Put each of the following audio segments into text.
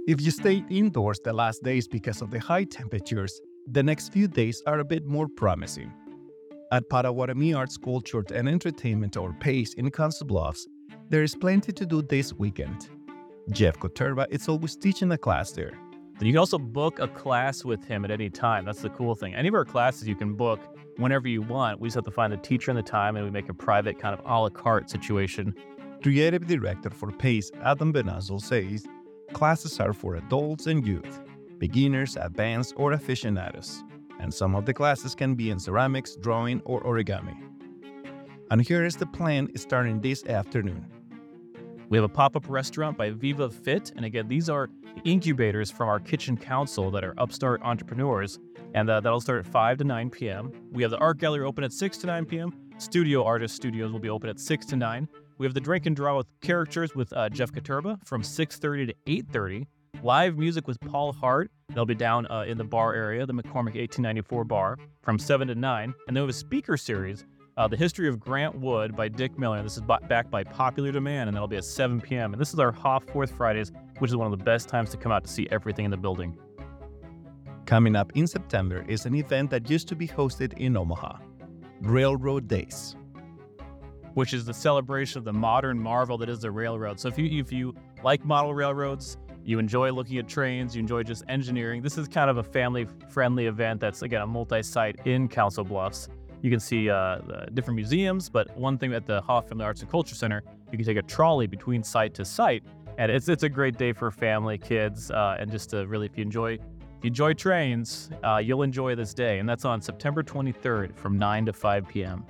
If you stay indoors the last days because of the high temperatures, the next few days are a bit more promising. At Potawatomi Arts, Culture, and Entertainment, or PACE in Council Bluffs, there is plenty to do this weekend. Jeff Koterba is always teaching a class there. You can also book a class with him at any time. That's the cool thing. Any of our classes you can book whenever you want. We just have to find the teacher and the time, and we make a private kind of a la carte situation. Creative Director for PACE, Adam Benazzle, says classes are for adults and youth, beginners, advanced, or aficionados, and some of the classes can be in ceramics, drawing, or origami. And here is the plan starting this afternoon. We have a pop-up restaurant by Viva Fit, and again, these are incubators from our kitchen council that are upstart entrepreneurs, and that'll start at 5 to 9 p.m. We have the art gallery open at 6 to 9 p.m. Studio Artist Studios will be open at 6 to 9. We have the drink and draw with characters with Jeff Koterba from 6:30 to 8:30. Live music with Paul Hart. They'll be down in the bar area, the McCormick 1894 bar, from 7 to 9. And then we have a speaker series, The History of Grant Wood by Dick Miller. This is backed by popular demand, and that'll be at 7 p.m. And this is our HOF Fourth Fridays, which is one of the best times to come out to see everything in the building. Coming up in September is an event that used to be hosted in Omaha, Railroad Days, which is the celebration of the modern marvel that is the railroad. So if you like model railroads, you enjoy looking at trains, you enjoy just engineering, this is kind of a family-friendly event that's, again, a multi-site in Council Bluffs. You can see the different museums, but one thing at the HOF Family Arts and Culture Center, you can take a trolley between site to site, and it's a great day for family, kids, and just to really, if you enjoy trains, you'll enjoy this day, and that's on September 23rd from 9 to 5 p.m.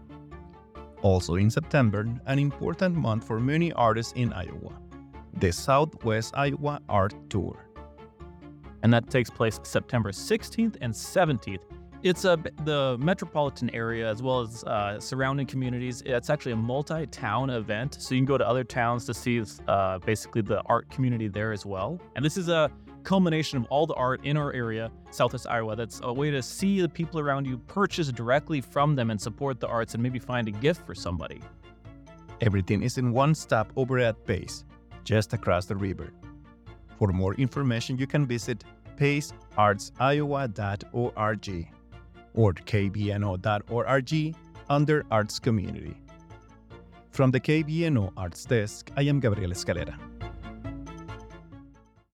Also in September, an important month for many artists in Iowa, the Southwest Iowa Art Tour. And that takes place September 16th and 17th. It's the metropolitan area as well as surrounding communities. It's actually a multi-town event, so you can go to other towns to see basically the art community there as well. And this is a culmination of all the art in our area, Southwest Iowa. That's a way to see the people around you, purchase directly from them, and support the arts and maybe find a gift for somebody. Everything is in one stop over at PACE, just across the river. For more information, you can visit paceartsiowa.org or kbno.org under Arts Community. From the KBNO Arts Desk, I am Gabriel Escalera.